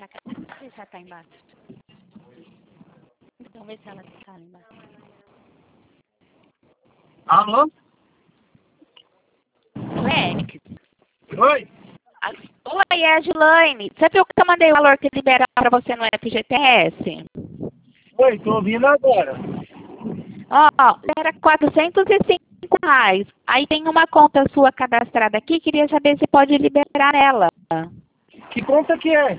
Vê se ela tá embaixo. Então, vê se ela tá lá embaixo. Alô? Leque. Oi? Oi, é a Gilaine. Você viu que eu mandei o valor que liberar pra você no FGTS? Oi, tô ouvindo agora. Ó, era R$ 405. Aí tem uma conta sua cadastrada aqui, queria saber se pode liberar ela. Que conta que é?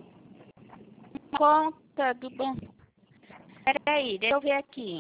Conta do bom. Peraí, deixa eu ver aqui.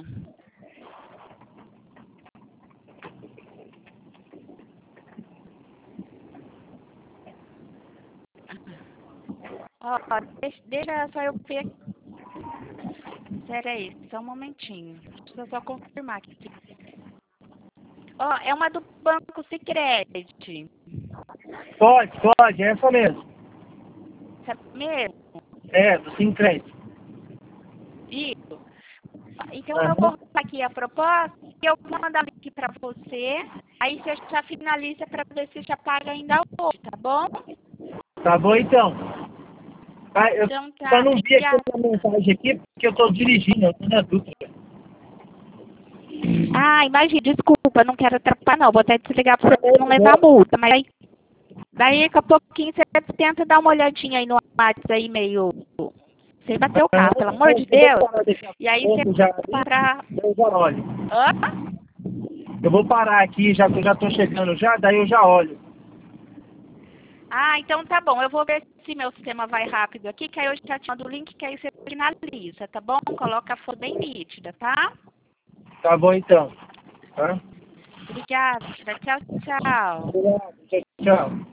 Ó, deixa só eu ver aqui. Peraí, só um momentinho. Deixa eu só confirmar aqui. Ó, é uma do Banco Sicredi. Pode, é essa mesmo. Sabe mesmo? É, do Sincred. Isso. Então eu vou Aham. rolar aqui a proposta e eu vou mandar o link para você. Aí você já finaliza para ver se já paga ainda hoje, tá bom? Tá bom então. Ah, eu Então só tá, não vi aqui obrigada. a mensagem aqui porque eu tô dirigindo, eu tô na dúvida. Ah, imagina, desculpa, não quero atrapalhar não. Vou até desligar para você não levar multa, mas daí daqui a pouquinho você tenta dar uma olhadinha aí no WhatsApp aí meio sem bater o carro, pelo amor de Eu vou Deus. parar daqui a E aí você pouco já para. eu já olho. Hã? Eu vou parar aqui, já tô chegando já, daí eu já olho. Ah, então tá bom. Eu vou ver se meu sistema vai rápido aqui, que aí eu já te mando o link, que aí você finaliza, tá bom? Coloca a foto bem nítida, tá? Tá bom então. Tá? Obrigada. Tchau, tchau. Obrigado, tchau.